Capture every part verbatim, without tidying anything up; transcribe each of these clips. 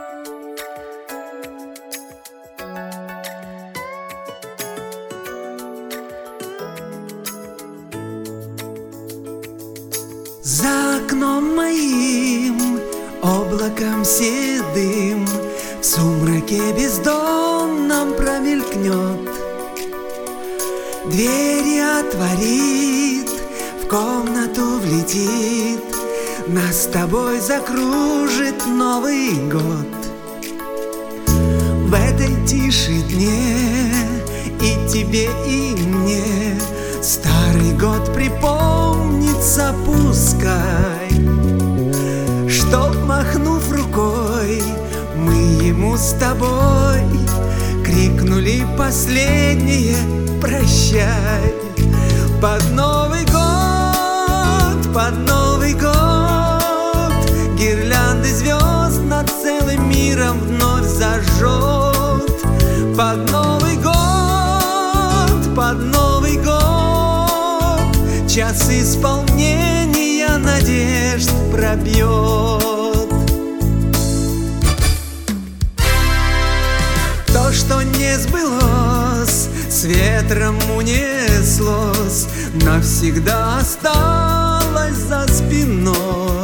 За окном моим облаком седым в сумраке бездонном промелькнет, двери отворит, в комнату влетит, нас с тобой закружит Новый год. В этой тишине и тебе, и мне старый год припомнится, пускай, чтоб, махнув рукой, мы ему с тобой крикнули последнее прощай. Под Новый год, под Новый год гирлянды звезд над целым миром вновь зажжет. Под Новый год, под Новый год час исполнения надежд пробьет. То, что не сбылось, с ветром унеслось, навсегда осталось за спиной.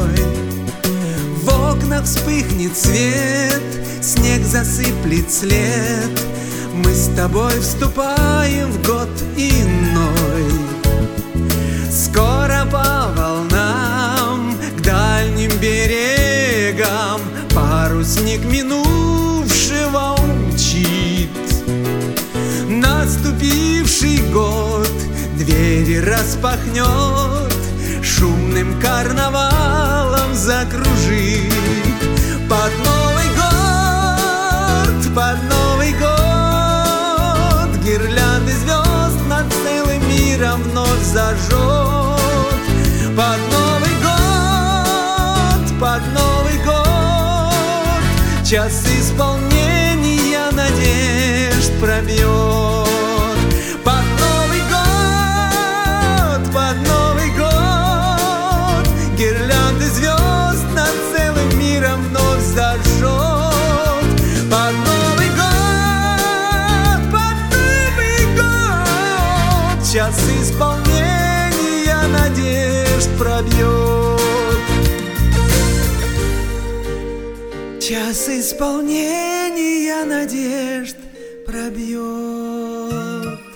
В окнах вспыхнет свет, снег засыплет след, мы с тобой вступаем в год иной. Скоро по волнам к дальним берегам парусник минувшего умчит. Наступивший год двери распахнет, шумным карнавалом закружит. Под Новый год, под Новый год гирлянды звезд над целым миром вновь зажжет. Под Новый год, под Новый год час исполнения надежд пробьет. Под Новый год, под Новый год гирлянды звезд над целым миром вновь зажжет. Под Новый год, под Новый год час исполнения надежд пробьет. Час исполнения надежд пробьет.